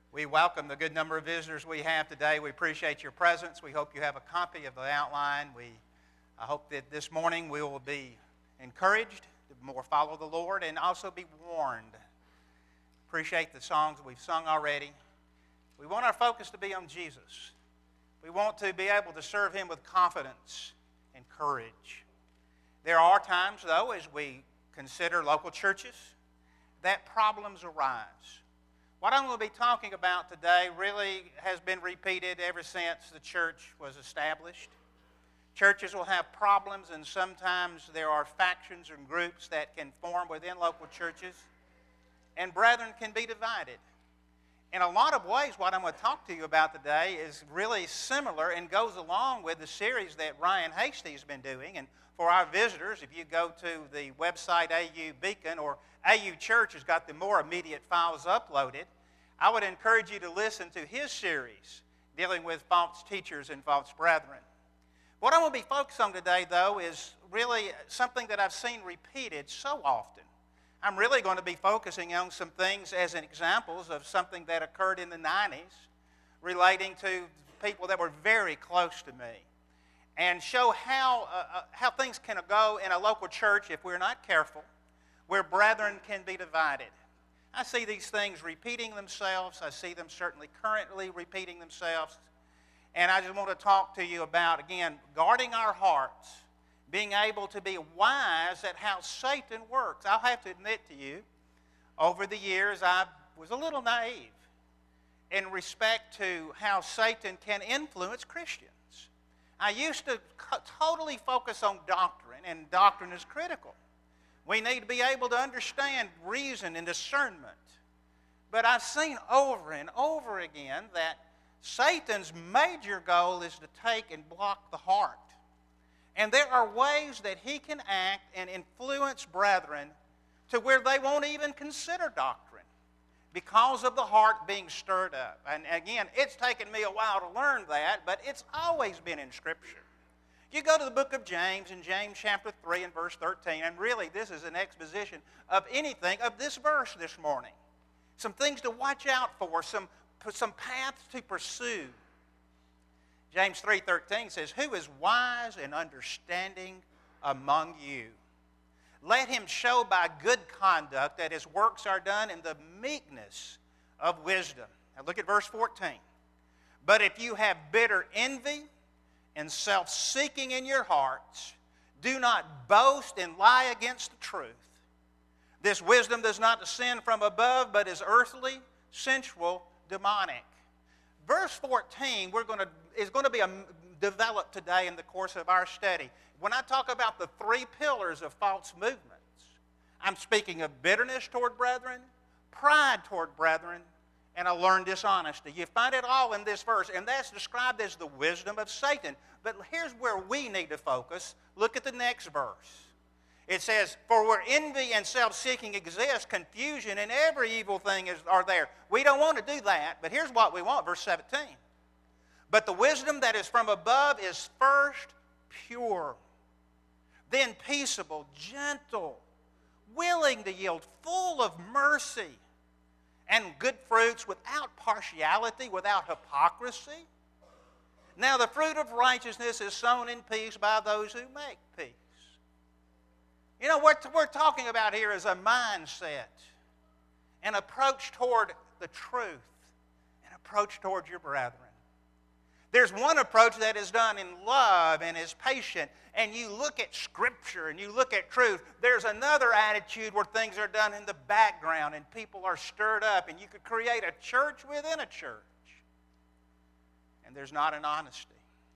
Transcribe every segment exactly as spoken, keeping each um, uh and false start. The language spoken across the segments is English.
We welcome the good number of visitors we have today. We appreciate your presence. We hope you have a copy of the outline. We I hope that this morning we will be encouraged to more follow the Lord and also be warned. Appreciate the songs we've sung already. We want our focus to be on Jesus. We want to be able to serve Him with confidence and courage. There are times, though, as we consider local churches, that problems arise. What I'm going to be talking about today really has been repeated ever since the church was established. Churches will have problems, and sometimes there are factions and groups that can form within local churches, and brethren can be divided. In a lot of ways, what I'm going to talk to you about today is really similar and goes along with the series that Ryan Hasty has been doing. And for our visitors, if you go to the website A U Beacon, or A U Church has got the more immediate files uploaded, I would encourage you to listen to his series dealing with false teachers and false brethren. What I'm going to be focused on today, though, is really something that I've seen repeated so often. I'm really going to be focusing on some things as examples of something that occurred in the nineties relating to people that were very close to me, and show how, uh, how things can go in a local church if we're not careful, where brethren can be divided. I see these things repeating themselves. I see them certainly currently repeating themselves. And I just want to talk to you about, again, guarding our hearts, being able to be wise at how Satan works. I'll have to admit to you, over the years, I was a little naive in respect to how Satan can influence Christians. I used to co- totally focus on doctrine, and doctrine is critical. We need to be able to understand reason and discernment. But I've seen over and over again that Satan's major goal is to take and block the heart. And there are ways that he can act and influence brethren to where they won't even consider doctrine because of the heart being stirred up. And again, it's taken me a while to learn that, but it's always been in Scripture. You go to the book of James, in James chapter three and verse thirteen, and really this is an exposition of anything of this verse this morning. Some things to watch out for, some, some paths to pursue. James three thirteen says, "Who is wise and understanding among you? Let him show by good conduct that his works are done in the meekness of wisdom." Now look at verse fourteen. "But if you have bitter envy and self-seeking in your hearts, do not boast and lie against the truth. This wisdom does not descend from above, but is earthly, sensual, demonic." Verse fourteen we're going to, is going to be a, developed today in the course of our study. When I talk about the three pillars of false movements, I'm speaking of bitterness toward brethren, pride toward brethren, and a learned dishonesty. You find it all in this verse, and that's described as the wisdom of Satan. But here's where we need to focus. Look at the next verse. It says, "For where envy and self-seeking exist, confusion and every evil thing is, are there." We don't want to do that, but here's what we want, verse seventeen. "But the wisdom that is from above is first pure, then peaceable, gentle, willing to yield, full of mercy and good fruits, without partiality, without hypocrisy. Now the fruit of righteousness is sown in peace by those who make peace." You know, what we're talking about here is a mindset, an approach toward the truth, an approach toward your brethren. There's one approach that is done in love and is patient, and you look at Scripture and you look at truth. There's another attitude where things are done in the background and people are stirred up, and you could create a church within a church, and there's not an honesty.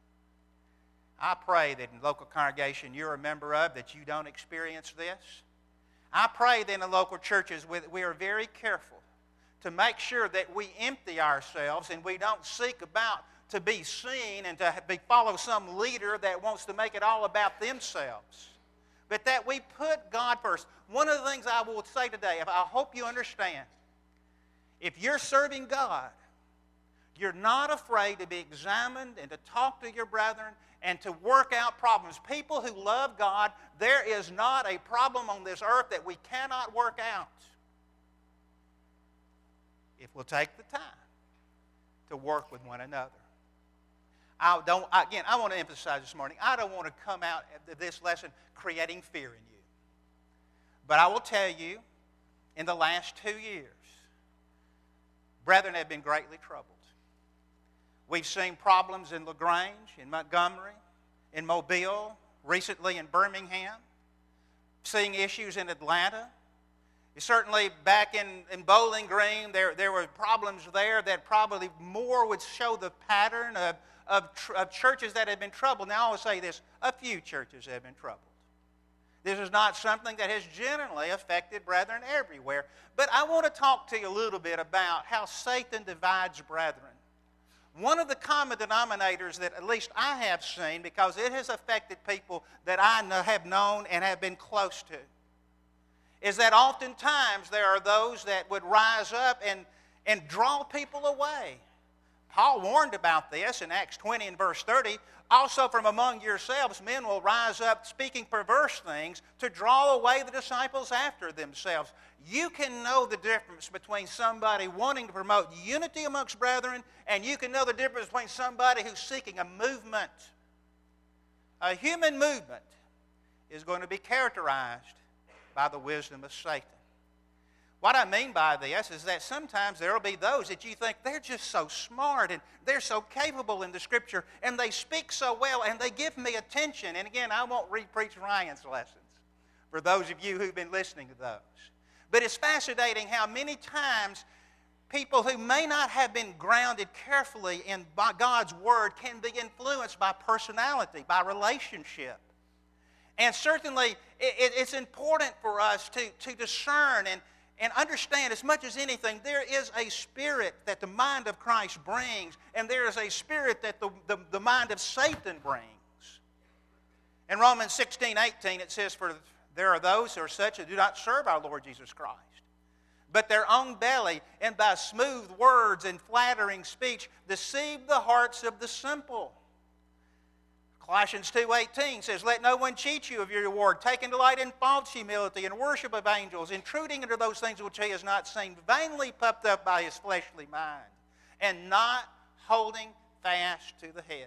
I pray that in local congregation you're a member of, that you don't experience this. I pray that in the local churches we are very careful to make sure that we empty ourselves and we don't seek about to be seen and to be, follow some leader that wants to make it all about themselves, but that we put God first. One of the things I will say today, I hope you understand, if you're serving God, you're not afraid to be examined and to talk to your brethren and to work out problems. People who love God, there is not a problem on this earth that we cannot work out if we'll take the time. to work with one another. I don't, again, I want to emphasize this morning, I don't want to come out of this lesson creating fear in you. But I will tell you, in the last two years, brethren have been greatly troubled. We've seen problems in LaGrange, in Montgomery, in Mobile, recently in Birmingham, seeing issues in Atlanta. Certainly back in, in Bowling Green, there, there were problems there that probably more would show the pattern of, of, tr- of churches that have been troubled. Now I will say this, a few churches have been troubled. This is not something that has generally affected brethren everywhere. But I want to talk to you a little bit about how Satan divides brethren. One of the common denominators that at least I have seen, because it has affected people that I know, have known and have been close to, is that oftentimes there are those that would rise up and, and draw people away. Paul warned about this in Acts twenty and verse thirty. Also from among yourselves men will rise up speaking perverse things to draw away the disciples after themselves. You can know the difference between somebody wanting to promote unity amongst brethren, and you can know the difference between somebody who's seeking a movement. A human movement is going to be characterized by the wisdom of Satan. What I mean by this is that sometimes there will be those that you think they're just so smart and they're so capable in the Scripture and they speak so well and they give me attention. And again, I won't re-preach Ryan's lessons for those of you who've been listening to those. But it's fascinating how many times people who may not have been grounded carefully in by God's Word can be influenced by personality, by relationship. And certainly it, it's important for us to, to discern and And understand, as much as anything, there is a spirit that the mind of Christ brings, and there is a spirit that the, the, the mind of Satan brings. In Romans sixteen, eighteen, it says, "For there are those who are such who do not serve our Lord Jesus Christ, but their own belly, and by smooth words and flattering speech, deceive the hearts of the simple." Colossians two eighteen says, "Let no one cheat you of your reward, taking delight in false humility and worship of angels, intruding into those things which he has not seen, vainly puffed up by his fleshly mind, and not holding fast to the head."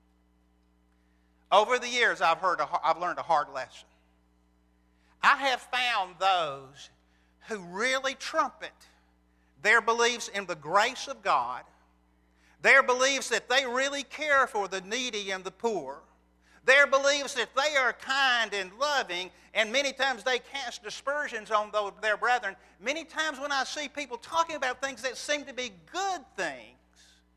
Over the years, I've, heard a, I've learned a hard lesson. I have found those who really trumpet their beliefs in the grace of God, their beliefs that they really care for the needy and the poor, their beliefs that they are kind and loving, and many times they cast dispersions on their brethren. Many times when I see people talking about things that seem to be good things,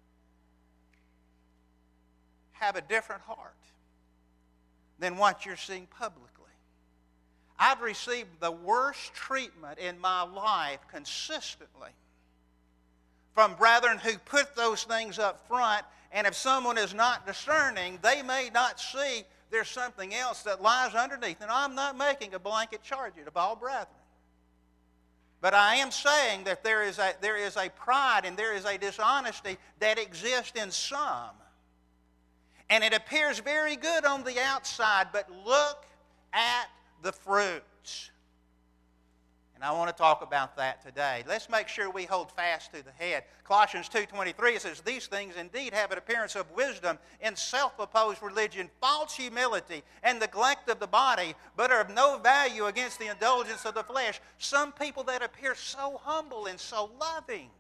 have a different heart than what you're seeing publicly. I've received the worst treatment in my life consistently from brethren who put those things up front, and if someone is not discerning, they may not see there's something else that lies underneath. And I'm not making a blanket charge of all brethren. But I am saying that there is a, there is a pride and there is a dishonesty that exists in some. And it appears very good on the outside, but look at the fruits. And I want to talk about that today. Let's make sure we hold fast to the head. Colossians two twenty-three says, "These things indeed have an appearance of wisdom in self-opposed religion, false humility, and neglect of the body, but are of no value against the indulgence of the flesh." Some people that appear so humble and so loving,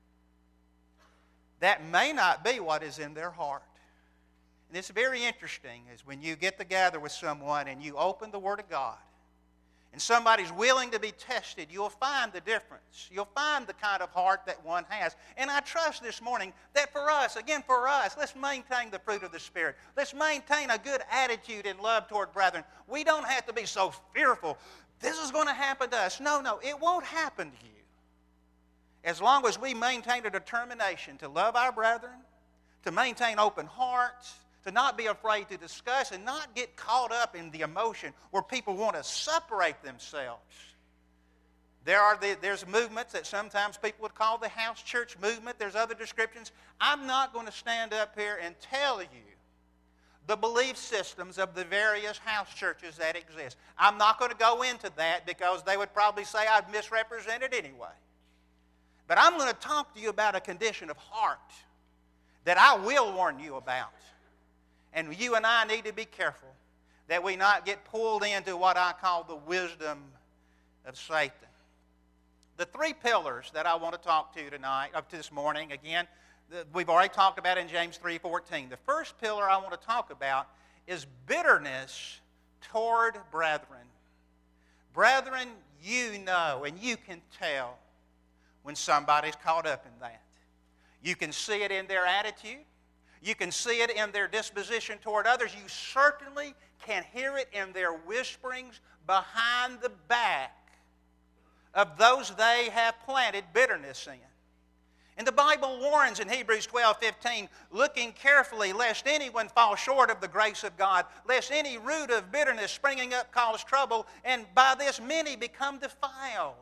that may not be what is in their heart. And it's very interesting is when you get together with someone and you open the Word of God, and somebody's willing to be tested, you'll find the difference. You'll find the kind of heart that one has. And I trust this morning that for us, again for us, let's maintain the fruit of the Spirit. Let's maintain a good attitude and love toward brethren. We don't have to be so fearful. This is going to happen to us. No, no, it won't happen to you. As long as we maintain a determination to love our brethren, to maintain open hearts, to not be afraid to discuss and not get caught up in the emotion where people want to separate themselves. There are the, there's movements that sometimes people would call the house church movement. There's other descriptions. I'm not going to stand up here and tell you the belief systems of the various house churches that exist. I'm not going to go into that because they would probably say I've misrepresented anyway. But I'm going to talk to you about a condition of heart that I will warn you about. And you and I need to be careful that we not get pulled into what I call the wisdom of Satan. The three pillars that I want to talk to tonight, up to this morning, again, the, we've already talked about in James three fourteen. The first pillar I want to talk about is bitterness toward brethren. Brethren, you know and you can tell when somebody's caught up in that. You can see it in their attitude. You can see it in their disposition toward others. You certainly can hear it in their whisperings behind the back of those they have planted bitterness in. And the Bible warns in Hebrews twelve fifteen, looking carefully lest anyone fall short of the grace of God, lest any root of bitterness springing up cause trouble, and by this many become defiled.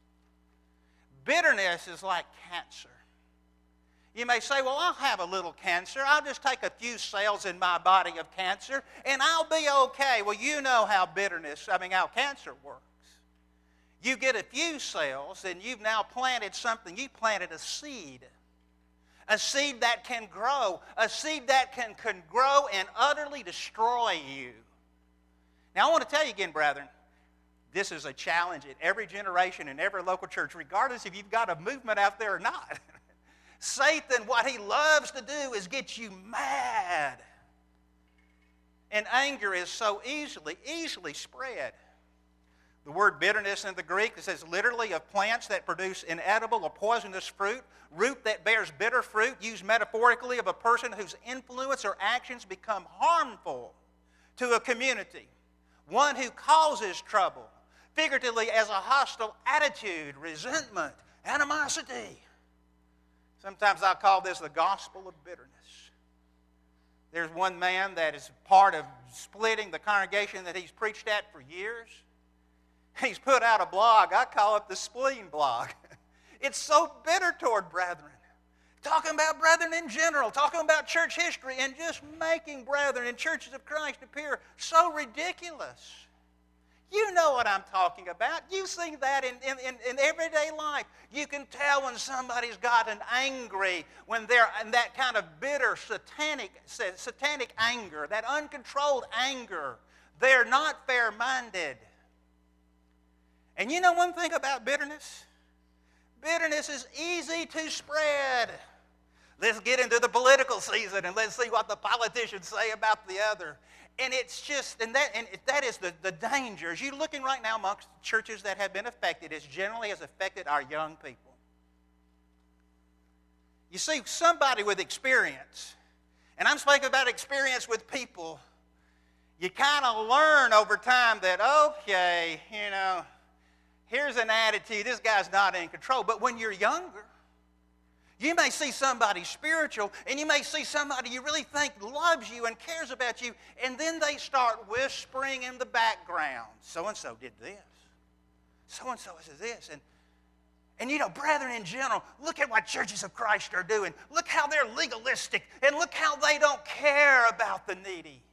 Bitterness is like cancer. You may say, well, I'll have a little cancer. I'll just take a few cells in my body of cancer, and I'll be okay. Well, you know how bitterness, I mean, how cancer works. You get a few cells, and you've now planted something. You planted a seed. A seed that can grow. A seed that can, can grow and utterly destroy you. Now, I want to tell you again, brethren, this is a challenge in every generation, in every local church, regardless if you've got a movement out there or not. Satan, what he loves to do is get you mad. And anger is so easily, easily spread. The word bitterness in the Greek, it says literally of plants that produce inedible or poisonous fruit, root that bears bitter fruit, used metaphorically of a person whose influence or actions become harmful to a community, one who causes trouble, figuratively as a hostile attitude, resentment, animosity. Sometimes I call this the gospel of bitterness. There's one man that is part of splitting the congregation that he's preached at for years. He's put out a blog. I call it the spleen blog. It's so bitter toward brethren. Talking about brethren in general, talking about church history, and just making brethren in churches of Christ appear so ridiculous. You know what I'm talking about. You see that in, in, in everyday life. You can tell when somebody's gotten angry, when they're in that kind of bitter, satanic, satanic anger, that uncontrolled anger. They're not fair-minded. And you know one thing about bitterness? Bitterness is easy to spread. Let's get into the political season and let's see what the politicians say about the other. And it's just, and that, and that is the, the danger. As you're looking right now amongst churches that have been affected, it generally has affected our young people. You see, somebody with experience, and I'm speaking about experience with people, you kind of learn over time that, okay, you know, here's an attitude, this guy's not in control. But when you're younger, you may see somebody spiritual, and you may see somebody you really think loves you and cares about you, and then they start whispering in the background, so-and-so did this, so-and-so says this. And, and you know, brethren in general, look at what churches of Christ are doing. Look how they're legalistic, and look how they don't care about the needy.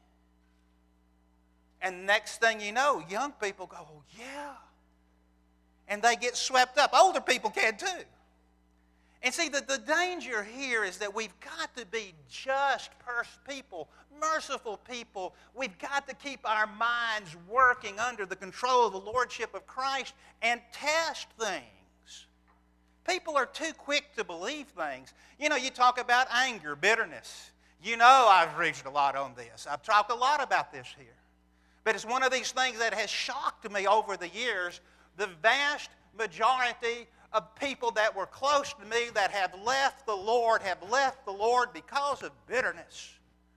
And next thing you know, young people go, oh, yeah. And they get swept up. Older people can too. And see, the, the danger here is that we've got to be just people, merciful people. We've got to keep our minds working under the control of the Lordship of Christ and test things. People are too quick to believe things. You know, you talk about anger, bitterness. You know I've preached a lot on this. I've talked a lot about this here. But it's one of these things that has shocked me over the years. The vast majority of people that were close to me that have left the Lord have left the Lord because of bitterness.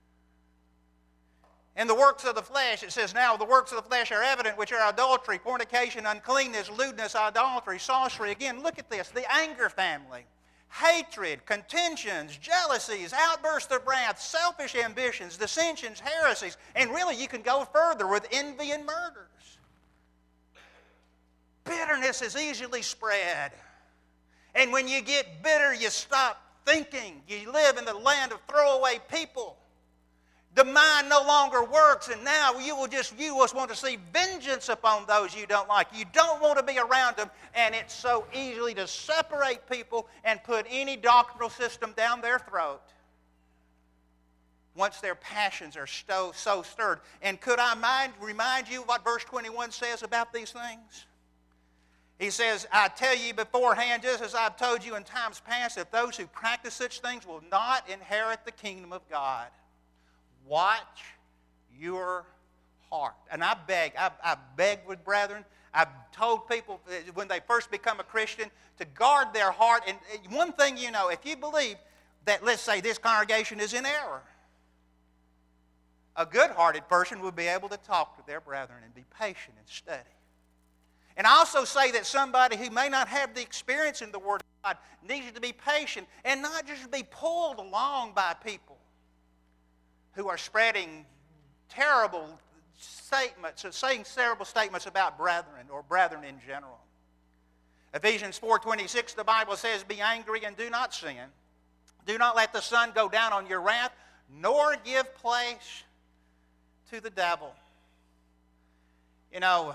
And the works of the flesh, it says now, the works of the flesh are evident, which are adultery, fornication, uncleanness, lewdness, idolatry, sorcery. Again, look at this, the anger family. Hatred, contentions, jealousies, outbursts of wrath, selfish ambitions, dissensions, heresies. And really, you can go further with envy and murders. Bitterness is easily spread. And when you get bitter, you stop thinking. You live in the land of throwaway people. The mind no longer works, and now you will just you just want to see vengeance upon those you don't like. You don't want to be around them, and it's so easily to separate people and put any doctrinal system down their throat. once their passions are so, so stirred. And could I mind, remind you what verse twenty-one says about these things? He says, I tell you beforehand, just as I've told you in times past, that those who practice such things will not inherit the kingdom of God. Watch your heart. And I beg, I, I beg with brethren, I've told people when they first become a Christian to guard their heart. And one thing you know, if you believe that, let's say, this congregation is in error, a good-hearted person will be able to talk to their brethren and be patient and study. And I also say that somebody who may not have the experience in the Word of God needs to be patient and not just be pulled along by people who are spreading terrible statements, saying terrible statements about brethren or brethren in general. Ephesians four twenty-six, the Bible says, be angry and do not sin. Do not let the sun go down on your wrath, nor give place to the devil. You know,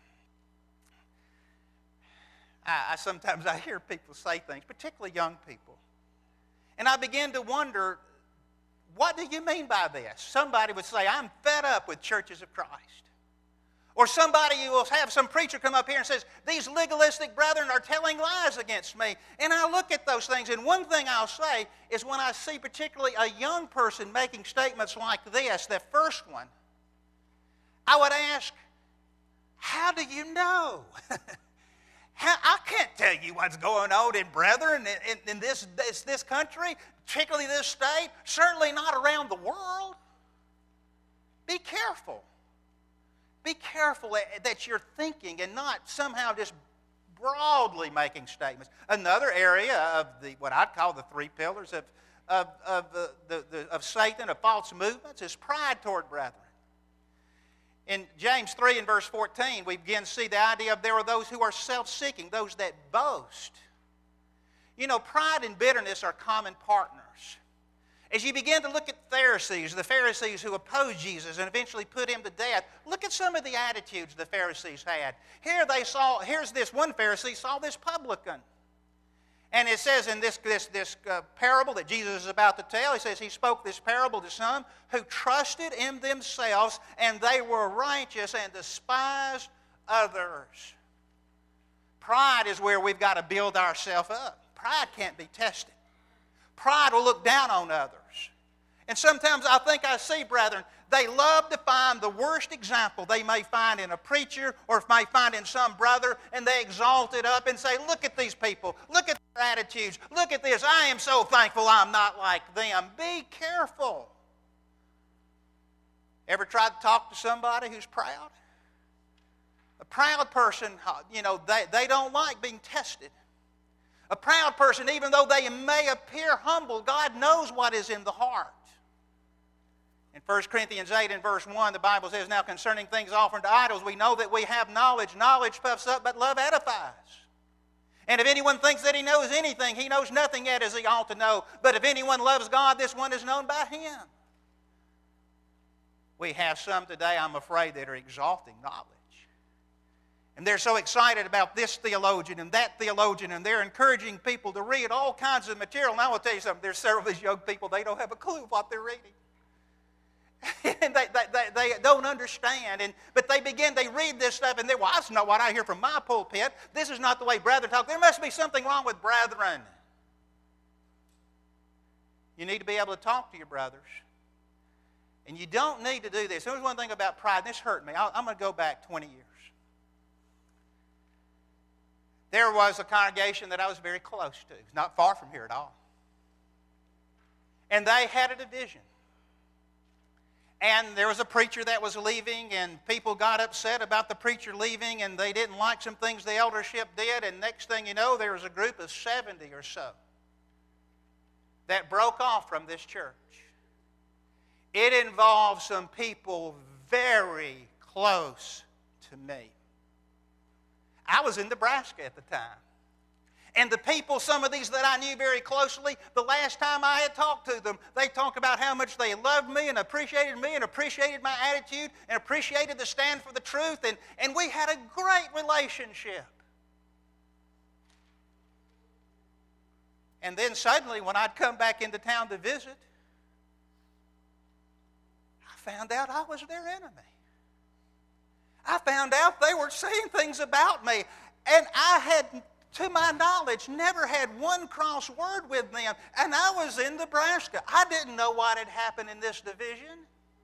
I, I sometimes I hear people say things, particularly young people, and I begin to wonder, what do you mean by this? Somebody would say, I'm fed up with churches of Christ. Or somebody will have some preacher come up here and says, these legalistic brethren are telling lies against me. And I look at those things, and one thing I'll say is when I see particularly a young person making statements like this, the first one, I would ask, how do you know? How, I can't tell you what's going on in brethren in, in, in this, this, this country, particularly this state, certainly not around the world. Be careful. Be careful that you're thinking and not somehow just broadly making statements. Another area of the what I'd call the three pillars of, of, of, the, the, the, of Satan, of false movements, is pride toward brethren. In James three and verse fourteen, we begin to see the idea of there are those who are self-seeking, those that boast. You know, pride and bitterness are common partners. As you begin to look at Pharisees, the Pharisees who opposed Jesus and eventually put him to death, look at some of the attitudes the Pharisees had. Here they saw, here's this one Pharisee saw this publican. And it says in this, this, this uh, parable that Jesus is about to tell, he says he spoke this parable to some who trusted in themselves and they were righteous and despised others. Pride is where we've got to build ourselves up. Pride can't be tested. Pride will look down on others. And sometimes I think I see, brethren, they love to find the worst example they may find in a preacher or may find in some brother, and they exalt it up and say, look at these people, look at their attitudes, look at this, I am so thankful I'm not like them. Be careful. Ever tried to talk to somebody who's proud? A proud person, you know, they, they don't like being tested. A proud person, even though they may appear humble, God knows what is in the heart. In First Corinthians eight and verse one, the Bible says, now concerning things offered to idols, we know that we have knowledge. Knowledge puffs up, but love edifies. And if anyone thinks that he knows anything, he knows nothing yet as he ought to know. But if anyone loves God, this one is known by him. We have some today, I'm afraid, that are exalting knowledge. And they're so excited about this theologian and that theologian, and they're encouraging people to read all kinds of material. And I will tell you something, there's several of these young people, they don't have a clue what they're reading. and they, they, they, they don't understand. And, but they begin, they read this stuff, and they, well, that's not what I hear from my pulpit. This is not the way brethren talk. There must be something wrong with brethren. You need to be able to talk to your brothers. And you don't need to do this. There's one thing about pride, and this hurt me. I'll, I'm going to go back twenty years. There was a congregation that I was very close to, not far from here at all. And they had a division. And there was a preacher that was leaving, and people got upset about the preacher leaving, and they didn't like some things the eldership did, and next thing you know, there was a group of seventy or so that broke off from this church. It involved some people very close to me. I was in Nebraska at the time. And the people, some of these that I knew very closely, the last time I had talked to them, they talked about how much they loved me and appreciated me and appreciated my attitude and appreciated the stand for the truth. And, and we had a great relationship. And then suddenly, when I'd come back into town to visit, found out I was their enemy. I found out they were saying things about me, and I had, to my knowledge, never had one cross word with them, and I was in Nebraska. I didn't know what had happened in this division.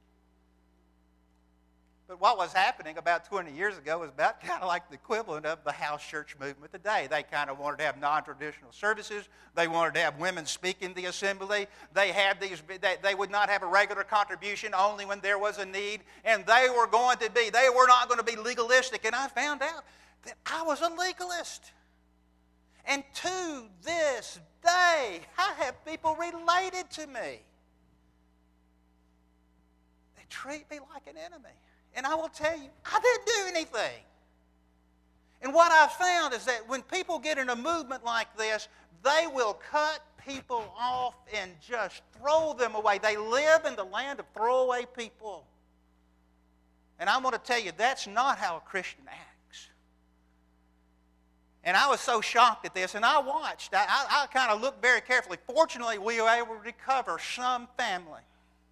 But what was happening about twenty years ago was about kind of like the equivalent of the house church movement today. They kind of wanted to have non-traditional services. They wanted to have women speak in the assembly. They had these. They, they would not have a regular contribution, only when there was a need. And they were going to be. They were not going to be legalistic. And I found out that I was a legalist. And to this day, I have people related to me. They treat me like an enemy. And I will tell you, I didn't do anything. And what I found is that when people get in a movement like this, they will cut people off and just throw them away. They live in the land of throwaway people. And I'm going to tell you, that's not how a Christian acts. And I was so shocked at this, and I watched. I, I, I kind of looked very carefully. Fortunately, we were able to recover some family.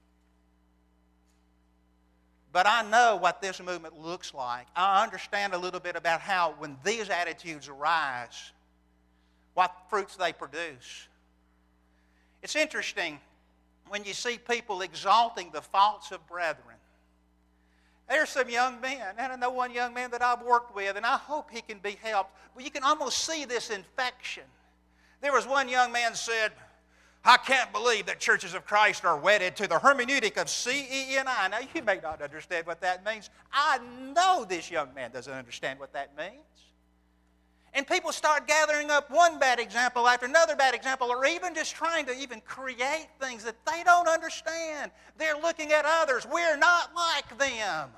But I know what this movement looks like. I understand a little bit about how, when these attitudes arise, what fruits they produce. It's interesting when you see people exalting the faults of brethren. There's some young men, and I know one young man that I've worked with, and I hope he can be helped. But you can almost see this infection. There was one young man said, I can't believe that churches of Christ are wedded to the hermeneutic of C E N I. Now, you may not understand what that means. I know this young man doesn't understand what that means. And people start gathering up one bad example after another bad example, or even just trying to even create things that they don't understand. They're looking at others. We're not like them.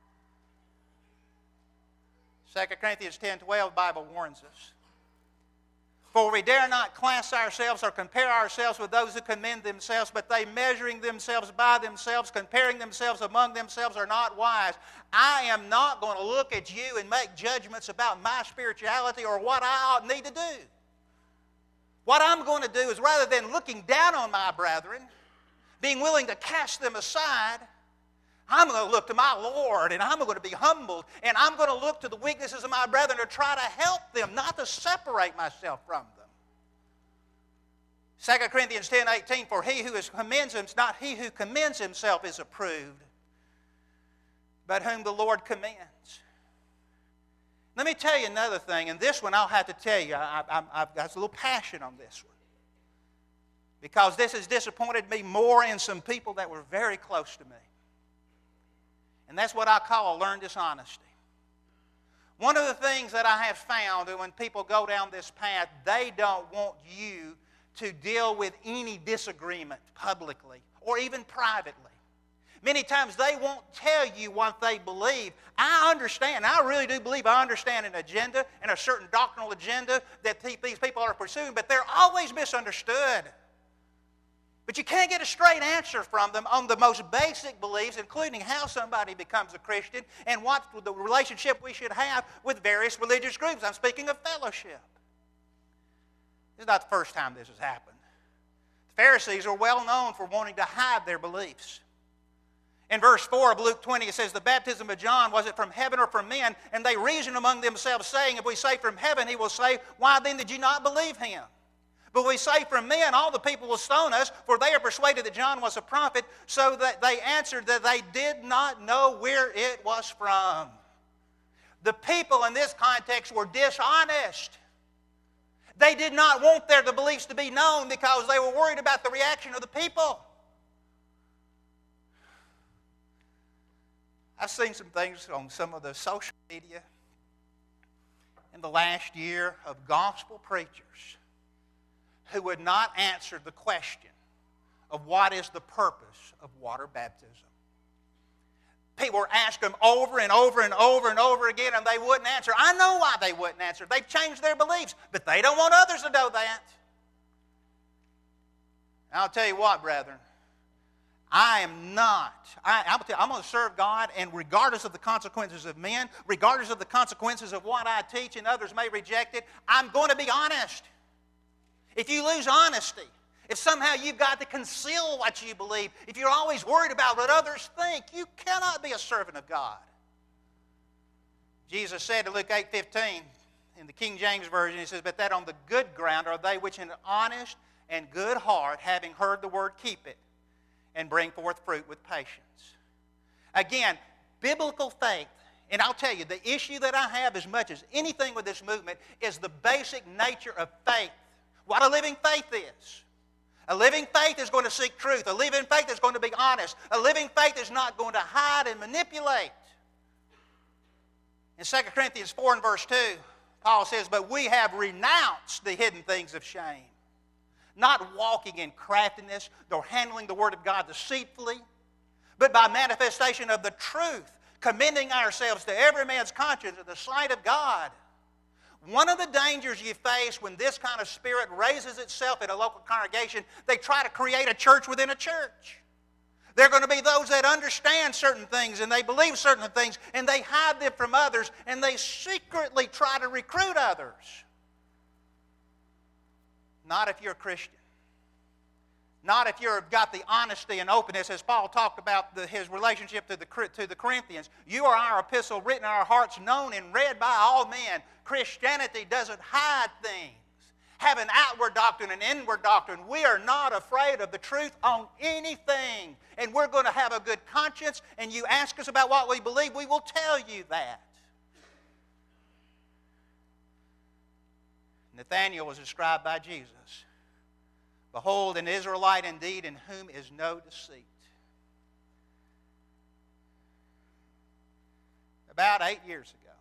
Second Corinthians ten twelve, the Bible warns us. For we dare not class ourselves or compare ourselves with those who commend themselves, but they, measuring themselves by themselves, comparing themselves among themselves, are not wise. I am not going to look at you and make judgments about my spirituality or what I ought need to do. What I'm going to do is, rather than looking down on my brethren, being willing to cast them aside, I'm going to look to my Lord, and I'm going to be humbled, and I'm going to look to the weaknesses of my brethren to try to help them, not to separate myself from them. Second Corinthians ten eighteen, for he who is commends him, not he who commends himself is approved, but whom the Lord commends. Let me tell you another thing, and this one I'll have to tell you. I, I, I've got a little passion on this one, because this has disappointed me more in some people that were very close to me. And that's what I call learned dishonesty. One of the things that I have found that when people go down this path, they don't want you to deal with any disagreement publicly or even privately. Many times they won't tell you what they believe. I understand. I really do believe I understand an agenda and a certain doctrinal agenda that these people are pursuing, but they're always misunderstood. But you can't get a straight answer from them on the most basic beliefs, including how somebody becomes a Christian and what the relationship we should have with various religious groups. I'm speaking of fellowship. This is not the first time this has happened. The Pharisees are well known for wanting to hide their beliefs. In verse four of Luke twenty, it says, the baptism of John, was it from heaven or from men? And they reasoned among themselves, saying, if we say from heaven, he will say, why then did you not believe him? But we say from men, all the people will stone us, for they are persuaded that John was a prophet, so that they answered that they did not know where it was from. The people in this context were dishonest. They did not want their the beliefs to be known because they were worried about the reaction of the people. I've seen some things on some of the social media in the last year of gospel preachers who would not answer the question of what is the purpose of water baptism. People were asking them over and over and over and over again, and they wouldn't answer. I know why they wouldn't answer. They've changed their beliefs, but they don't want others to know that. I'll tell you what, brethren. I am not. I, I'm, I'm going to serve God, and regardless of the consequences of men, regardless of the consequences of what I teach and others may reject it, I'm going to be honest. If you lose honesty, if somehow you've got to conceal what you believe, if you're always worried about what others think, you cannot be a servant of God. Jesus said in Luke eight fifteen, in the King James Version, he says, "But that on the good ground are they which in an honest and good heart, having heard the word, keep it, and bring forth fruit with patience." Again, biblical faith, and I'll tell you, the issue that I have as much as anything with this movement is the basic nature of faith. What a living faith is. A living faith is going to seek truth. A living faith is going to be honest. A living faith is not going to hide and manipulate. In Second Corinthians four and verse two, Paul says, "But we have renounced the hidden things of shame, not walking in craftiness, nor handling the word of God deceitfully, but by manifestation of the truth, commending ourselves to every man's conscience in the sight of God." One of the dangers you face when this kind of spirit raises itself in a local congregation, they try to create a church within a church. There are going to be those that understand certain things and they believe certain things and they hide them from others and they secretly try to recruit others. Not if you're a Christian. Not if you've got the honesty and openness, as Paul talked about the, his relationship to the, to the Corinthians. You are our epistle written in our hearts, known and read by all men. Christianity doesn't hide things. Have an outward doctrine and inward doctrine. We are not afraid of the truth on anything. And we're going to have a good conscience, and you ask us about what we believe, we will tell you that. Nathanael was described by Jesus. "Behold, an Israelite indeed, in whom is no deceit." About eight years ago,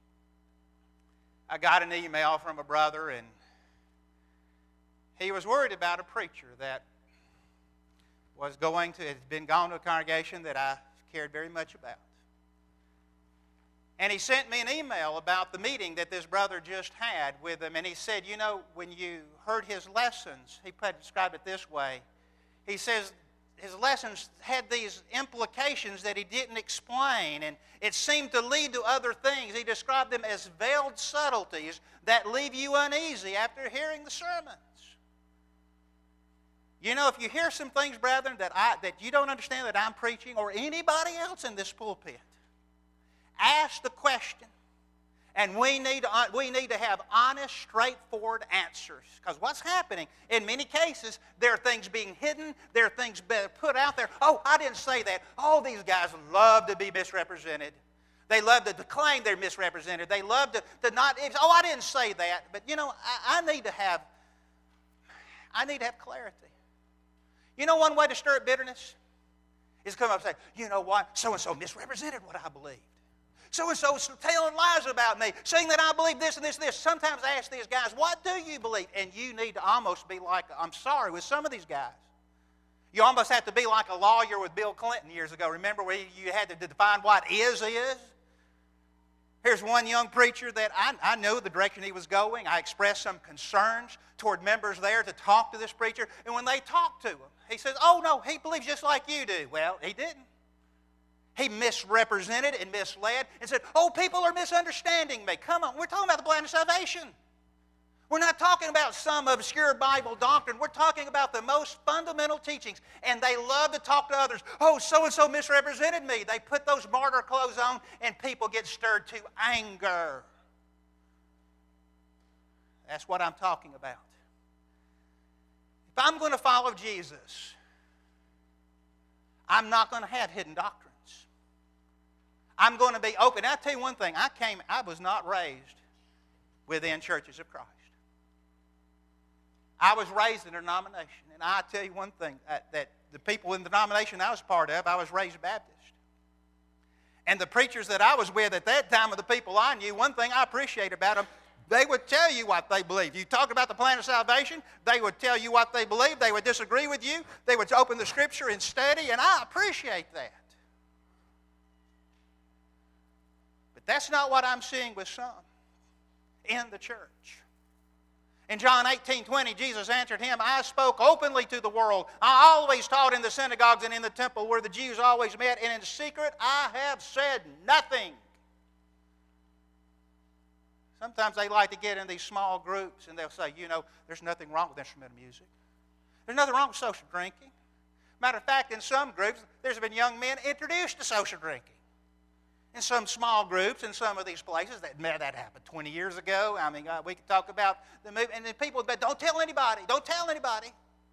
I got an email from a brother, and he was worried about a preacher that was going to, had been gone to a congregation that I cared very much about. And he sent me an email about the meeting that this brother just had with him. And he said, you know, when you heard his lessons, he described it this way. He says his lessons had these implications that he didn't explain. And it seemed to lead to other things. He described them as veiled subtleties that leave you uneasy after hearing the sermons. You know, if you hear some things, brethren, that, I, that you don't understand that I'm preaching, or anybody else in this pulpit, ask the question, and we need, to, we need to have honest, straightforward answers. Because what's happening, in many cases, there are things being hidden, there are things being put out there. Oh, I didn't say that. Oh, these guys love to be misrepresented. They love to claim they're misrepresented. They love to, to not, oh, I didn't say that. But, you know, I, I need to have, I need to have clarity. You know one way to stir up bitterness is to come up and say, you know what, so-and-so misrepresented what I believed. So-and-so is telling lies about me, saying that I believe this and this and this. Sometimes I ask these guys, what do you believe? And you need to almost be like, I'm sorry, with some of these guys. You almost have to be like a lawyer with Bill Clinton years ago. Remember where you had to define what is is? Here's one young preacher that I, I knew the direction he was going. I expressed some concerns toward members there to talk to this preacher. And when they talked to him, he says, oh, no, he believes just like you do. Well, he didn't. He misrepresented and misled and said, oh, people are misunderstanding me. Come on, we're talking about the plan of salvation. We're not talking about some obscure Bible doctrine. We're talking about the most fundamental teachings. And they love to talk to others. Oh, so-and-so misrepresented me. They put those martyr clothes on and people get stirred to anger. That's what I'm talking about. If I'm going to follow Jesus, I'm not going to have hidden doctrines. I'm going to be open. I'll tell you one thing. I came, I was not raised within churches of Christ. I was raised in a denomination. And I tell you one thing, uh, that the people in the denomination I was part of, I was raised Baptist. And the preachers that I was with at that time, of the people I knew, one thing I appreciate about them, they would tell you what they believed. You talk about the plan of salvation, they would tell you what they believed. They would disagree with you. They would open the Scripture and study, and I appreciate that. But that's not what I'm seeing with some in the church. In John eighteen twenty, Jesus answered him, I spoke openly to the world. I always taught in the synagogues and in the temple where the Jews always met, and in secret I have said nothing. Sometimes they like to get in these small groups and they'll say, you know, there's nothing wrong with instrumental music. There's nothing wrong with social drinking. Matter of fact, in some groups, there's been young men introduced to social drinking. In some small groups, in some of these places, that, that happened twenty years ago. I mean, uh, we could talk about the movie, and then people, but don't tell anybody, don't tell anybody.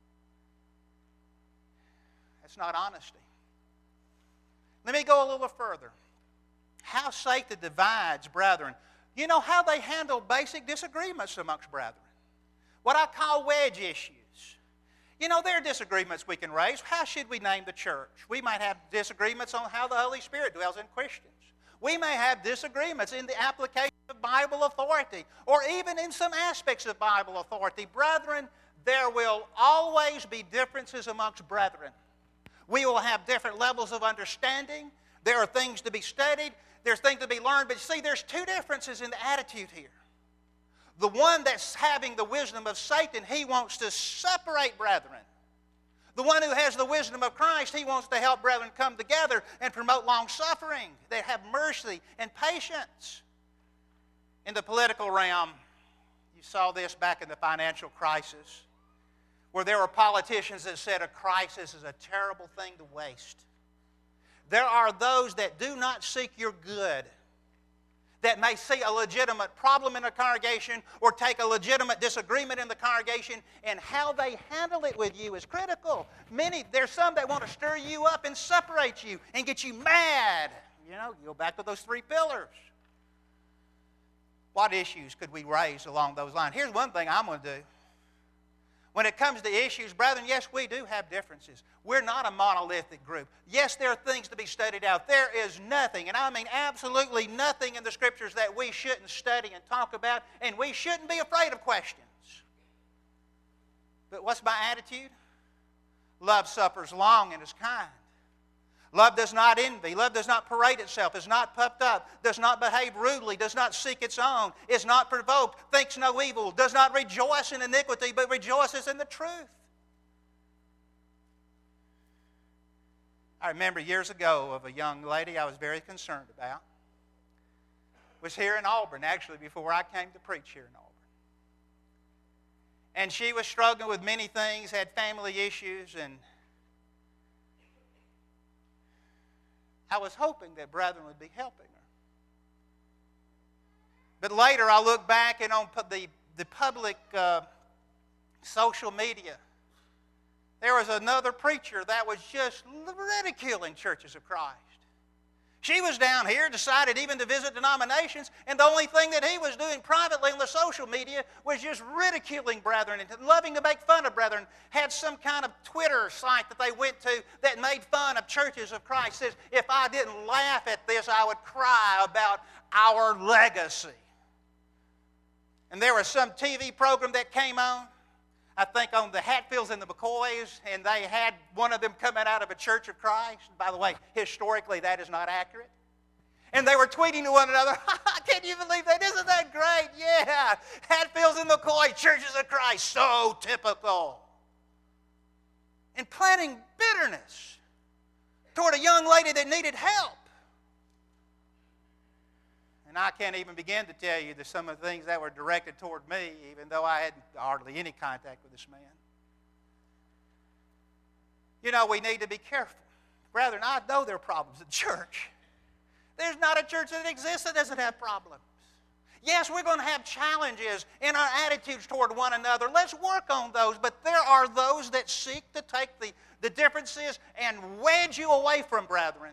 That's not honesty. Let me go a little further. How Satan divides brethren. You know how they handle basic disagreements amongst brethren. What I call wedge issues. You know, there are disagreements we can raise. How should we name the church? We might have disagreements on how the Holy Spirit dwells in Christians. We may have disagreements in the application of Bible authority, or even in some aspects of Bible authority. Brethren, there will always be differences amongst brethren. We will have different levels of understanding. There are things to be studied. There's things to be learned. But see, there's two differences in the attitude here. The one that's having the wisdom of Satan, he wants to separate brethren. The one who has the wisdom of Christ, he wants to help brethren come together and promote long-suffering. They have mercy and patience. In the political realm, you saw this back in the financial crisis, where there were politicians that said a crisis is a terrible thing to waste. There are those that do not seek your good, that may see a legitimate problem in a congregation or take a legitimate disagreement in the congregation, and how they handle it with you is critical. Many, there's some that want to stir you up and separate you and get you mad. You know, you go back to those three pillars. What issues could we raise along those lines? Here's one thing I'm going to do. When it comes to issues, brethren, yes, we do have differences. We're not a monolithic group. Yes, there are things to be studied out. There is nothing, and I mean absolutely nothing in the Scriptures that we shouldn't study and talk about, and we shouldn't be afraid of questions. But what's my attitude? Love suffers long and is kind. Love does not envy. Love does not parade itself, is not puffed up, does not behave rudely, does not seek its own, is not provoked, thinks no evil, does not rejoice in iniquity, but rejoices in the truth. I remember years ago of a young lady I was very concerned about. It was here in Auburn, actually, before I came to preach here in Auburn. And she was struggling with many things, had family issues, and I was hoping that brethren would be helping her. But later I look back and on the, the public uh, social media, there was another preacher that was just ridiculing churches of Christ. She was down here, decided even to visit denominations, and the only thing that he was doing privately on the social media was just ridiculing brethren and loving to make fun of brethren. Had some kind of Twitter site that they went to that made fun of churches of Christ. Says, if I didn't laugh at this, I would cry about our legacy. And there was some T V program that came on, I think on the Hatfields and the McCoys, and they had one of them coming out of a Church of Christ. By the way, historically, that is not accurate. And they were tweeting to one another, can you believe that? Isn't that great? Yeah, Hatfields and McCoy, Churches of Christ, so typical. And planting bitterness toward a young lady that needed help. And I can't even begin to tell you that some of the things that were directed toward me, even though I had hardly any contact with this man. You know, we need to be careful. Brethren, I know there are problems in church. There's not a church that exists that doesn't have problems. Yes, we're going to have challenges in our attitudes toward one another. Let's work on those. But there are those that seek to take the, the differences and wedge you away from brethren.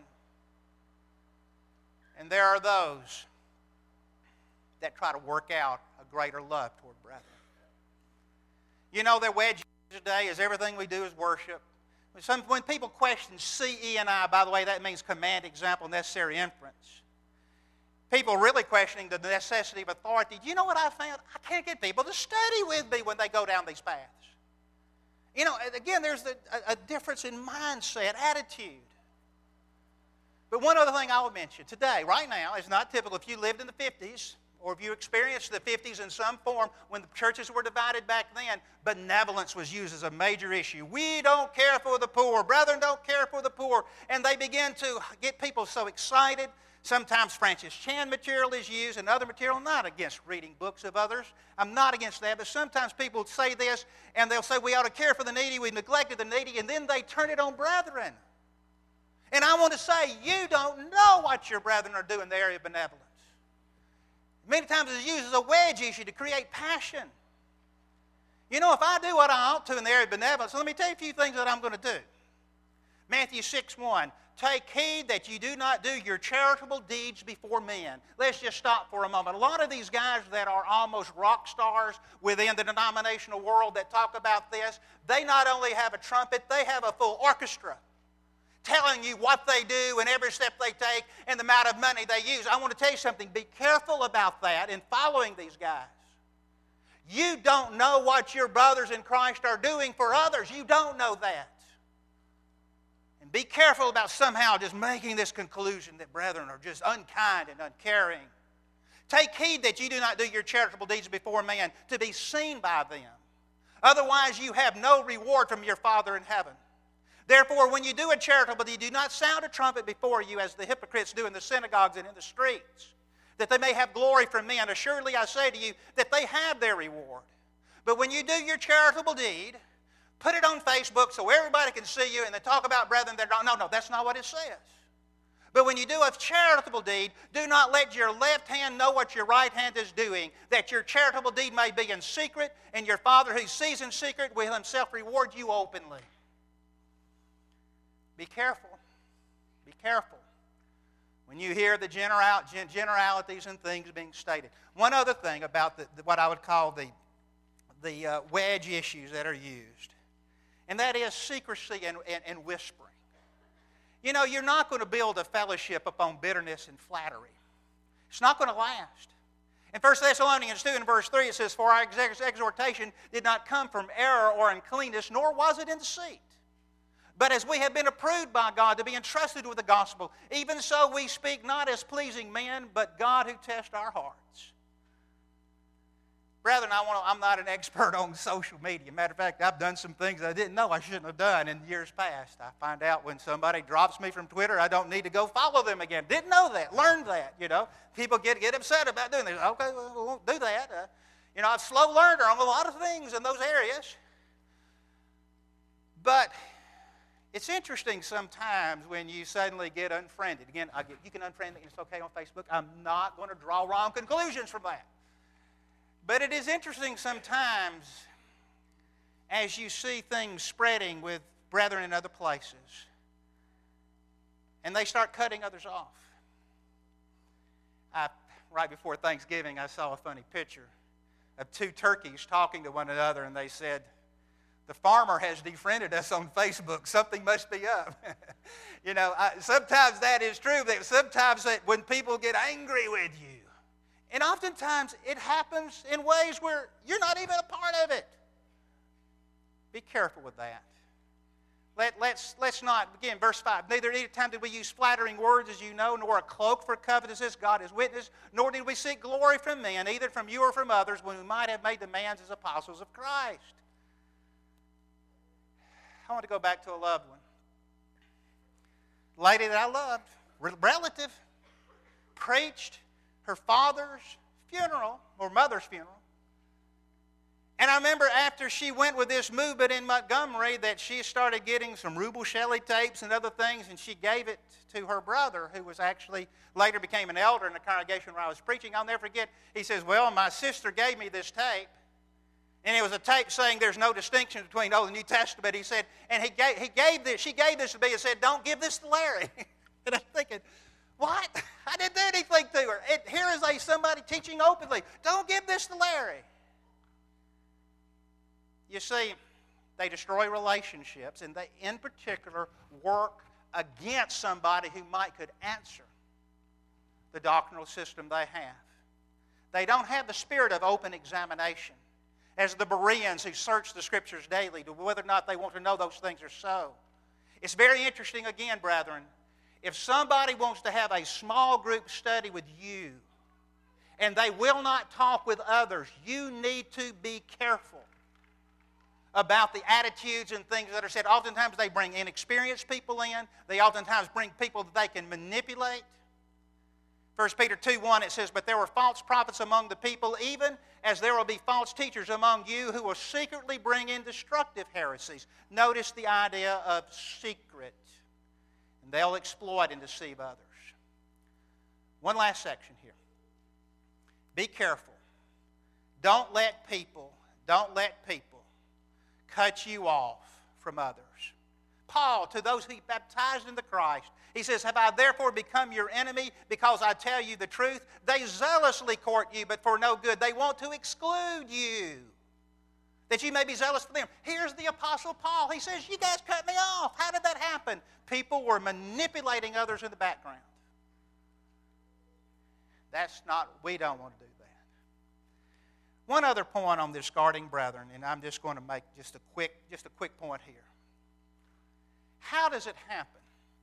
And there are those that try to work out a greater love toward brethren. You know, their wedge today is everything we do is worship. Some, when people question C E and I, by the way, that means command, example, necessary inference. People really questioning the necessity of authority. Do you know what I found? I can't get people to study with me when they go down these paths. You know, again, there's a, a difference in mindset, attitude. But one other thing I will mention today, right now, is not typical. If you lived in the fifties, or if you experienced the fifties in some form when the churches were divided back then, benevolence was used as a major issue. We don't care for the poor. Brethren don't care for the poor. And they began to get people so excited, Sometimes Francis Chan material is used and other material. I'm not against reading books of others. I'm not against that. But sometimes people say this and they'll say we ought to care for the needy, we neglected the needy, and then they turn it on brethren. And I want to say you don't know what your brethren are doing in the area of benevolence. Many times it's used as a wedge issue to create passion. You know, if I do what I ought to in the area of benevolence, so let me tell you a few things that I'm going to do. Matthew six one, take heed that you do not do your charitable deeds before men. Let's just stop for a moment. A lot of these guys that are almost rock stars within the denominational world that talk about this, they not only have a trumpet, they have a full orchestra telling you what they do and every step they take and the amount of money they use. I want to tell you something. Be careful about that in following these guys. You don't know what your brothers in Christ are doing for others. You don't know that. And be careful about somehow just making this conclusion that brethren are just unkind and uncaring. Take heed that you do not do your charitable deeds before men to be seen by them. Otherwise you have no reward from your Father in heaven. Therefore, when you do a charitable deed, do not sound a trumpet before you as the hypocrites do in the synagogues and in the streets, that they may have glory from men. Assuredly, I say to you that they have their reward. But when you do your charitable deed, put it on Facebook so everybody can see you and then talk about brethren that don't. No, no, that's not what it says. But when you do a charitable deed, do not let your left hand know what your right hand is doing, that your charitable deed may be in secret, and your Father who sees in secret will himself reward you openly. Be careful. Be careful when you hear the general, generalities and things being stated. One other thing about the, the, what I would call the, the uh, wedge issues that are used, and that is secrecy and, and, and whispering. You know, you're not going to build a fellowship upon bitterness and flattery. It's not going to last. In First Thessalonians two and verse three it says, for our exhortation did not come from error or uncleanness, nor was it in deceit. But as we have been approved by God to be entrusted with the gospel, even so we speak not as pleasing men, but God who tests our hearts. Brethren, I want to, I'm not an expert on social media. Matter of fact, I've done some things I didn't know I shouldn't have done in years past. I find out when somebody drops me from Twitter, I don't need to go follow them again. Didn't know that. Learned that, you know. People get, get upset about doing this. Okay, well, we won't do that. Uh, you know, I've slow learner on a lot of things in those areas. But it's interesting sometimes when you suddenly get unfriended. Again, I get, you can unfriend me, and it's okay on Facebook. I'm not going to draw wrong conclusions from that. But it is interesting sometimes as you see things spreading with brethren in other places, and they start cutting others off. I, right before Thanksgiving, I saw a funny picture of two turkeys talking to one another, and they said, the farmer has defriended us on Facebook. Something must be up. You know, I, sometimes that is true. That sometimes that when people get angry with you, and oftentimes it happens in ways where you're not even a part of it. Be careful with that. Let, let's, let's not, again, verse five, neither any time did we use flattering words, as you know, nor a cloak for covetousness, God is witness, nor did we seek glory from men, either from you or from others, when we might have made demands as apostles of Christ. I want to go back to a loved one. Lady that I loved, relative, preached her father's funeral, or mother's funeral. And I remember after she went with this movement in Montgomery that she started getting some Rubel Shelley tapes and other things, and she gave it to her brother, who was actually later became an elder in the congregation where I was preaching. I'll never forget, he says, well, my sister gave me this tape. And it was a tape saying there's no distinction between Old and New Testament. He said, and he gave, he gave this, she gave this to me and said, don't give this to Larry. And I'm thinking, what? I didn't do anything to her. It, here is a somebody teaching openly. Don't give this to Larry. You see, they destroy relationships, and they, in particular, work against somebody who might could answer the doctrinal system they have. They don't have the spirit of open examination, as the Bereans who search the Scriptures daily to whether or not they want to know those things are so. It's very interesting, again, brethren, if somebody wants to have a small group study with you and they will not talk with others, you need to be careful about the attitudes and things that are said. Oftentimes they bring inexperienced people in. They oftentimes bring people that they can manipulate. First Peter two one, it says, "But there were false prophets among the people, even as there will be false teachers among you who will secretly bring in destructive heresies." Notice the idea of secret. And they'll exploit and deceive others. One last section here. Be careful. Don't let people, don't let people cut you off from others. Paul, to those who he baptized into Christ, he says, "Have I therefore become your enemy because I tell you the truth? They zealously court you, but for no good. They want to exclude you, that you may be zealous for them." Here's the Apostle Paul. He says, "You guys cut me off." How did that happen? People were manipulating others in the background. That's not, we don't want to do that. One other point on discarding brethren, and I'm just going to make just a quick, just a quick point here. How does it happen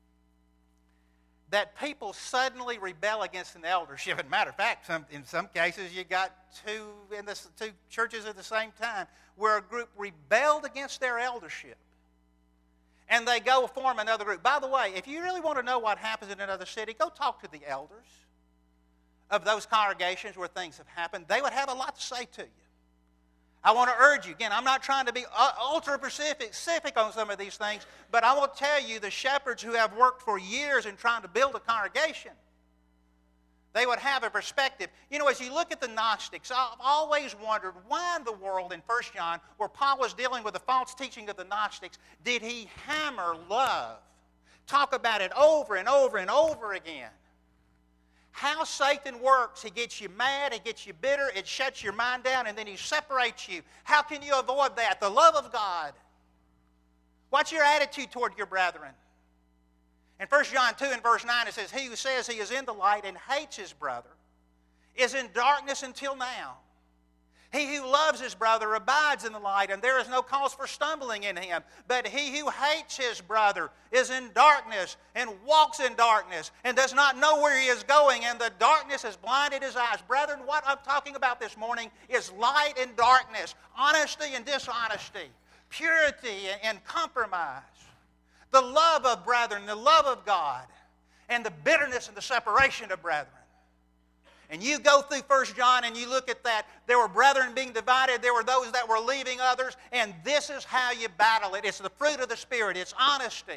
that people suddenly rebel against an eldership? As a matter of fact, some, in some cases you got two in the two churches at the same time where a group rebelled against their eldership, and they go form another group. By the way, if you really want to know what happens in another city, go talk to the elders of those congregations where things have happened. They would have a lot to say to you. I want to urge you, again, I'm not trying to be ultra-specific on some of these things, but I will tell you the shepherds who have worked for years in trying to build a congregation, they would have a perspective. You know, as you look at the Gnostics, I've always wondered why in the world in First John, where Paul was dealing with the false teaching of the Gnostics, did he hammer love? Talk about it over and over and over again. How Satan works, he gets you mad, he gets you bitter, it shuts your mind down, and then he separates you. How can you avoid that? The love of God. What's your attitude toward your brethren? In First John two and verse nine, it says, "He who says he is in the light and hates his brother is in darkness until now. He who loves his brother abides in the light, and there is no cause for stumbling in him. But he who hates his brother is in darkness and walks in darkness and does not know where he is going, and the darkness has blinded his eyes." Brethren, what I'm talking about this morning is light and darkness, honesty and dishonesty, purity and compromise, the love of brethren, the love of God, and the bitterness and the separation of brethren. And you go through First John and you look at that. There were brethren being divided. There were those that were leaving others. And this is how you battle it. It's the fruit of the Spirit. It's honesty.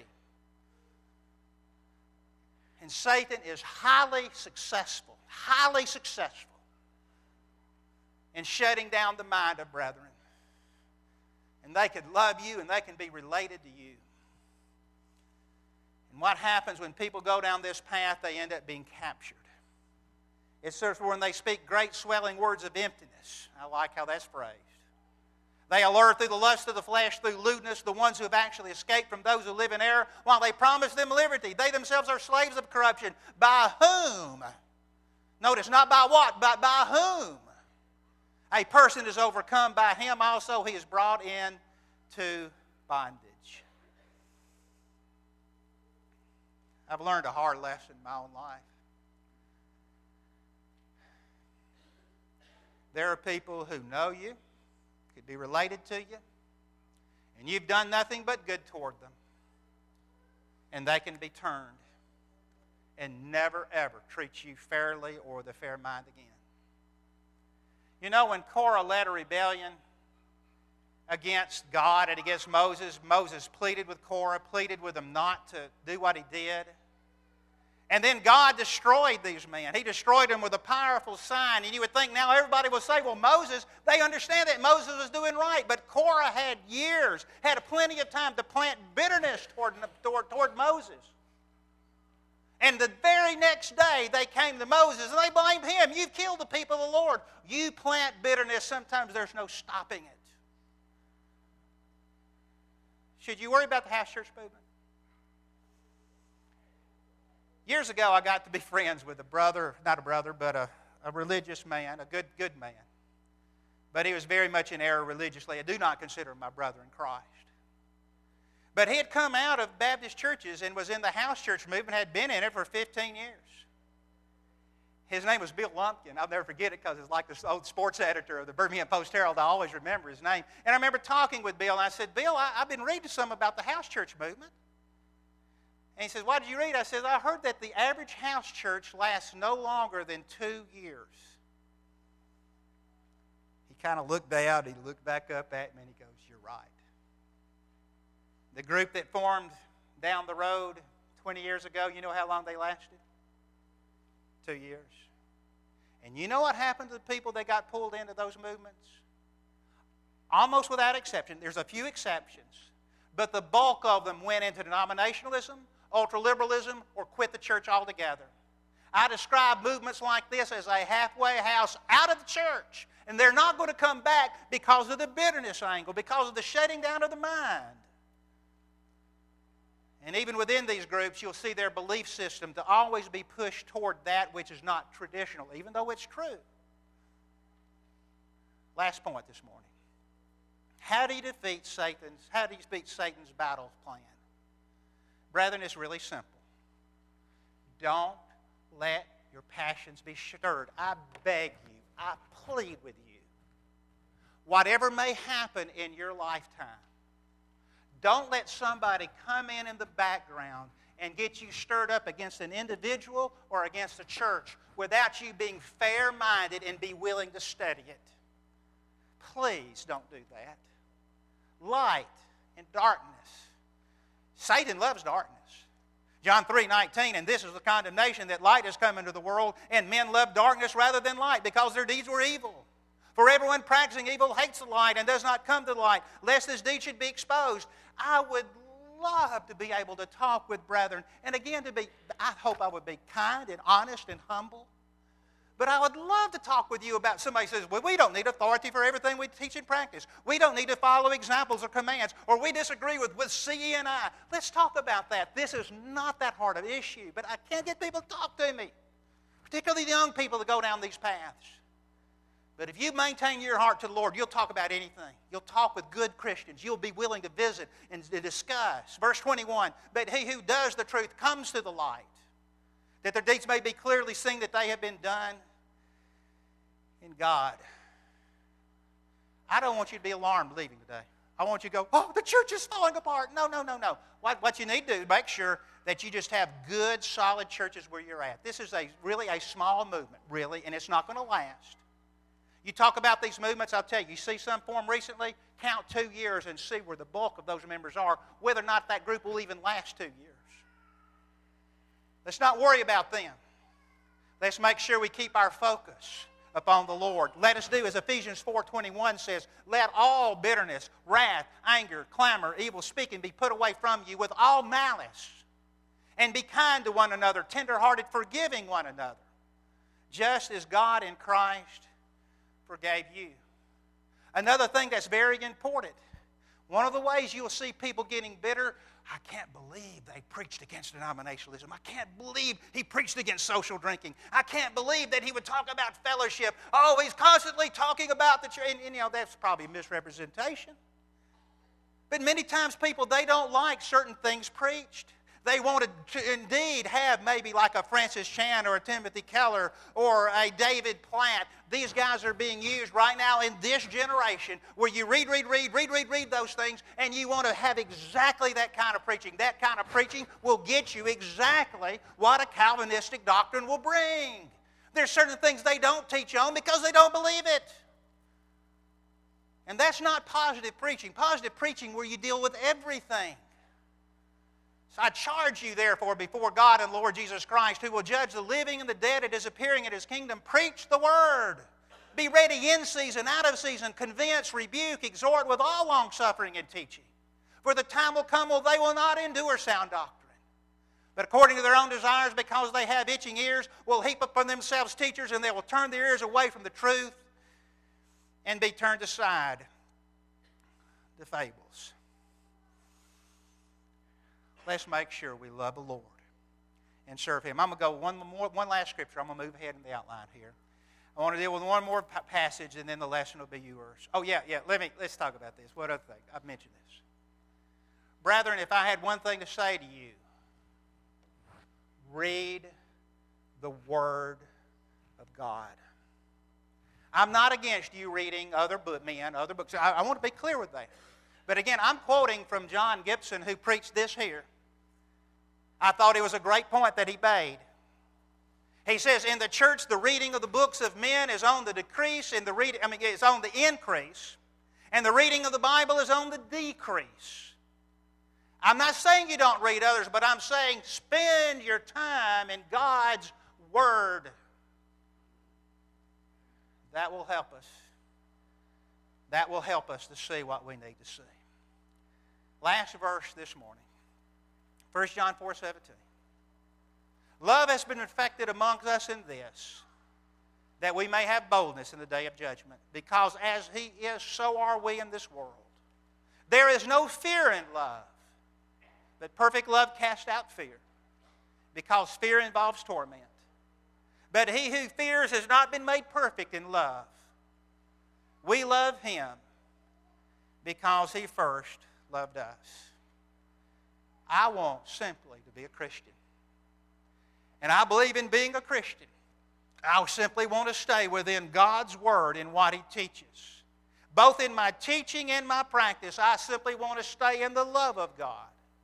And Satan is highly successful, highly successful in shutting down the mind of brethren. And they can love you and they can be related to you. And what happens when people go down this path, they end up being captured. It says when they speak great swelling words of emptiness. I like how that's phrased. They allure through the lust of the flesh, through lewdness, the ones who have actually escaped from those who live in error, while they promise them liberty. They themselves are slaves of corruption. By whom? Notice, not by what, but by whom? A person is overcome. By him also he is brought into bondage. I've learned a hard lesson in my own life. There are people who know you, could be related to you, and you've done nothing but good toward them. And they can be turned and never, ever treat you fairly or with a fair mind again. You know, when Korah led a rebellion against God and against Moses, Moses pleaded with Korah, pleaded with him not to do what he did. And then God destroyed these men. He destroyed them with a powerful sign. And you would think now everybody will say, well, Moses, they understand that Moses was doing right. But Korah had years, had plenty of time to plant bitterness toward, toward, toward Moses. And the very next day they came to Moses and they blamed him. You've killed the people of the Lord. You plant bitterness, sometimes there's no stopping it. Should you worry about the house church movement? Years ago, I got to be friends with a brother, not a brother, but a, a religious man, a good, good man. But he was very much in error religiously. I do not consider him my brother in Christ. But he had come out of Baptist churches and was in the house church movement, had been in it for fifteen years. His name was Bill Lumpkin. I'll never forget it because it's like this old sports editor of the Birmingham Post-Herald. I always remember his name. And I remember talking with Bill, and I said, Bill, I, I've been reading some about the house church movement. And he says, what did you read? I said, I heard that the average house church lasts no longer than two years. He kind of looked down, he looked back up at me, and he goes, you're right. The group that formed down the road twenty years ago, you know how long they lasted? Two years. And you know what happened to the people that got pulled into those movements? Almost without exception. There's a few exceptions. But the bulk of them went into denominationalism, ultraliberalism, or quit the church altogether. I describe movements like this as a halfway house out of the church. And they're not going to come back because of the bitterness angle, because of the shutting down of the mind. And even within these groups, you'll see their belief system to always be pushed toward that which is not traditional, even though it's true. Last point this morning. How do you defeat Satan's, how do you defeat Satan's battle plan? Brethren, it's really simple. Don't let your passions be stirred. I beg you, I plead with you. Whatever may happen in your lifetime, don't let somebody come in in the background and get you stirred up against an individual or against a church without you being fair-minded and be willing to study it. Please don't do that. Light and darkness. Satan loves darkness. John three nineteen, and this is the condemnation, that light has come into the world, and men love darkness rather than light, because their deeds were evil. For everyone practicing evil hates the light and does not come to the light, lest his deeds should be exposed. I would love to be able to talk with brethren, and again, to be, I hope I would be kind and honest and humble. But I would love to talk with you about somebody who says, well, we don't need authority for everything we teach and practice. We don't need to follow examples or commands, or we disagree with, with C E and I. Let's talk about that. This is not that hard of an issue, but I can't get people to talk to me, particularly the young people that go down these paths. But if you maintain your heart to the Lord, you'll talk about anything. You'll talk with good Christians. You'll be willing to visit and to discuss. Verse twenty-one, but he who does the truth comes to the light, that their deeds may be clearly seen that they have been done in God. I don't want you to be alarmed leaving today. I want you to go, oh, the church is falling apart. No, no, no, no. What, what you need to do is make sure that you just have good, solid churches where you're at. This is a really a small movement, really, and it's not going to last. You talk about these movements, I'll tell you, you see some form recently, count two years and see where the bulk of those members are, whether or not that group will even last two years. Let's not worry about them. Let's make sure we keep our focus upon the Lord. Let us do as Ephesians four twenty-one says, let all bitterness, wrath, anger, clamor, evil speaking be put away from you with all malice, and be kind to one another, tenderhearted, forgiving one another, just as God in Christ forgave you. Another thing that's very important, one of the ways you'll see people getting bitter, I can't believe they preached against denominationalism. I can't believe he preached against social drinking. I can't believe that he would talk about fellowship. Oh, he's constantly talking about the church. And, and you know, that's probably a misrepresentation. But many times people, they don't like certain things preached. They want to indeed have maybe like a Francis Chan or a Timothy Keller or a David Platt. These guys are being used right now in this generation where you read, read, read, read, read, read those things, and you want to have exactly that kind of preaching. That kind of preaching will get you exactly what a Calvinistic doctrine will bring. There's certain things they don't teach on because they don't believe it. And that's not positive preaching. Positive preaching where you deal with everything. So I charge you, therefore, before God and Lord Jesus Christ, who will judge the living and the dead at His appearing in His kingdom, preach the Word. Be ready in season, out of season, convince, rebuke, exhort with all longsuffering and teaching. For the time will come when they will not endure sound doctrine, but according to their own desires, because they have itching ears, will heap up for themselves teachers, and they will turn their ears away from the truth and be turned aside to fables. Let's make sure we love the Lord and serve Him. I'm going to go one more, one last scripture. I'm going to move ahead in the outline here. I want to deal with one more passage, and then the lesson will be yours. Oh, yeah, yeah. Let me, let's talk about this. What other thing? I've mentioned this. Brethren, if I had one thing to say to you, read the Word of God. I'm not against you reading other book, men, other books. I, I want to be clear with that. But again, I'm quoting from John Gibson, who preached this here. I thought it was a great point that he made. He says, in the church, the reading of the books of men is on the decrease, and the reading, I mean, it's on the increase, and the reading of the Bible is on the decrease. I'm not saying you don't read others, but I'm saying spend your time in God's Word. That will help us. That will help us to see what we need to see. Last verse this morning. First John four seventeen. Love has been perfected amongst us in this, that we may have boldness in the day of judgment. Because as He is, so are we in this world. There is no fear in love, but perfect love casts out fear, because fear involves torment. But he who fears has not been made perfect in love. We love Him because He first loved us. I want simply to be a Christian. And I believe in being a Christian. I simply want to stay within God's Word and what He teaches. Both in my teaching and my practice, I simply want to stay in the love of God.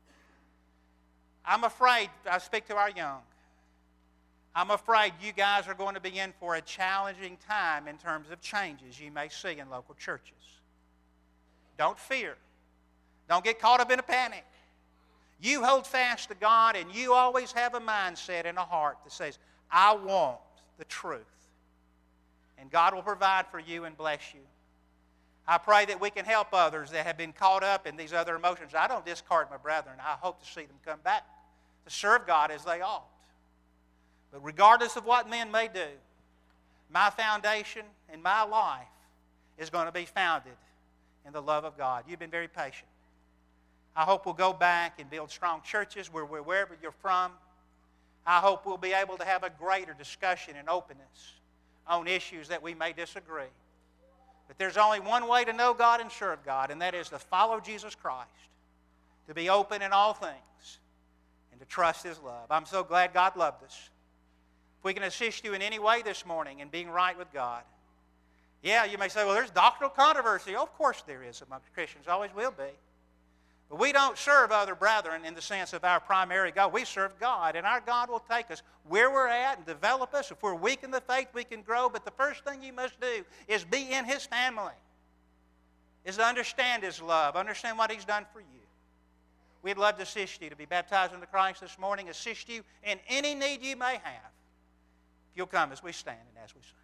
I'm afraid, I speak to our young, I'm afraid you guys are going to be in for a challenging time in terms of changes you may see in local churches. Don't fear. Don't get caught up in a panic. You hold fast to God, and you always have a mindset and a heart that says, I want the truth. And God will provide for you and bless you. I pray that we can help others that have been caught up in these other emotions. I don't discard my brethren. I hope to see them come back to serve God as they ought. But regardless of what men may do, my foundation in my life is going to be founded in the love of God. You've been very patient. I hope we'll go back and build strong churches where, wherever you're from. I hope we'll be able to have a greater discussion and openness on issues that we may disagree. But there's only one way to know God and serve God, and that is to follow Jesus Christ, to be open in all things, and to trust His love. I'm so glad God loved us. If we can assist you in any way this morning in being right with God. Yeah, you may say, well, there's doctrinal controversy. Oh, of course there is amongst Christians. Always will be. But we don't serve other brethren in the sense of our primary God. We serve God, and our God will take us where we're at and develop us. If we're weak in the faith, we can grow. But the first thing you must do is be in His family, is to understand His love, understand what He's done for you. We'd love to assist you to be baptized into Christ this morning, assist you in any need you may have. If you'll come as we stand and as we sing.